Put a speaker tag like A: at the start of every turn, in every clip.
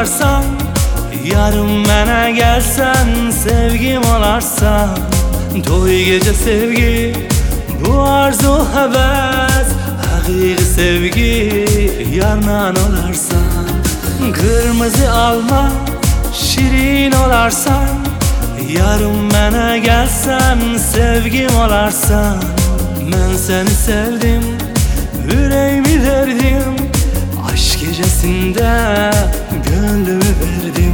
A: olarsan, yarın mənə gəlsən, sevgim olarsan. Toy gece sevgi, bu arzu həvəs, həqiqi sevgi, yarla olarsan. Kırmızı alma, şirin olarsan, yarın mənə gəlsən, sevgim olarsan. Mən səni sevdim, yüreğimi verdim, aşk gecesinde gönlümü verdim.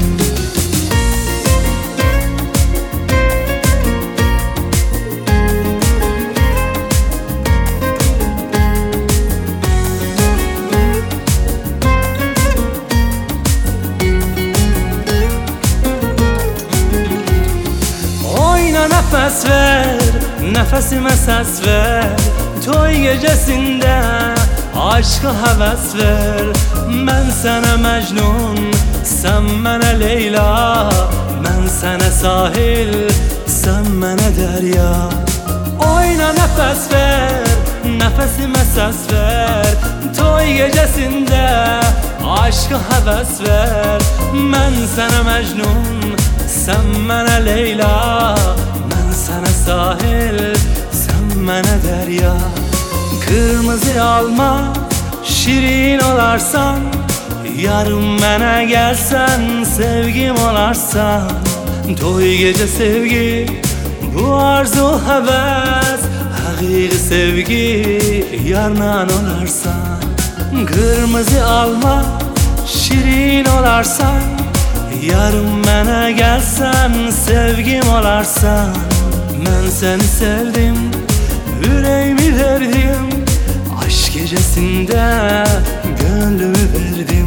A: Oyna nefes ver, nefesime ses ver. Toy gecesinde aşka heves ver. Ben sana Mecnun, sen bana Leyla. Ben sana sahil, sen bana derya. Oyna nefes ver, nefesime ses ver. Toy gecesinde aşka heves ver. Ben sana Mecnun, sen bana Leyla. Ben sana sahil, sen bana derya. Kırmızı alma, şirin olarsan, yarın mənə gəlsən, sevgim olarsan. Toy gece sevgi, bu arzu həvəs, həqiqi sevgi, yarla olarsan. Kırmızı alma, şirin olarsan, yarın mənə gəlsən, sevgim olarsan. Mən səni sevdim, yüreğimi verdim, aşk gecesinde gönlümü verdim.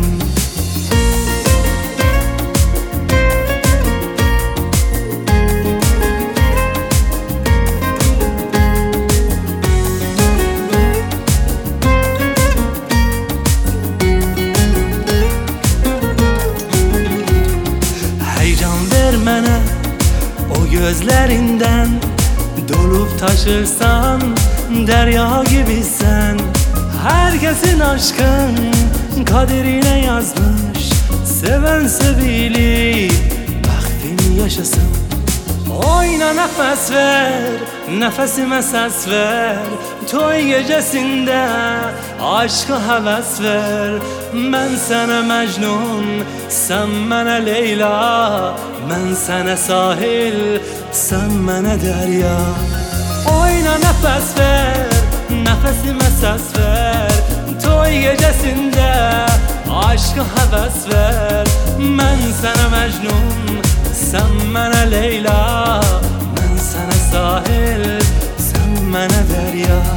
A: Heyecan ver mənə o gözlerinden, dolup taşırsan derya gibisən. Herkesin aşkın kaderine yazmış, seven sevili baktın yaşasın. Oyna nefes ver, nefesime ses ver. Toy gecesinde aşka heves ver. Ben sana Mecnun, sen bana Leyla. Ben sana sahil, sen bana derya. Oyna nefes ver, nefesime ses ver. Toy gecesinde aşka heves ver. Ben sana Mecnun, sen bana Leyla. Ben sana sahil, sen bana derya.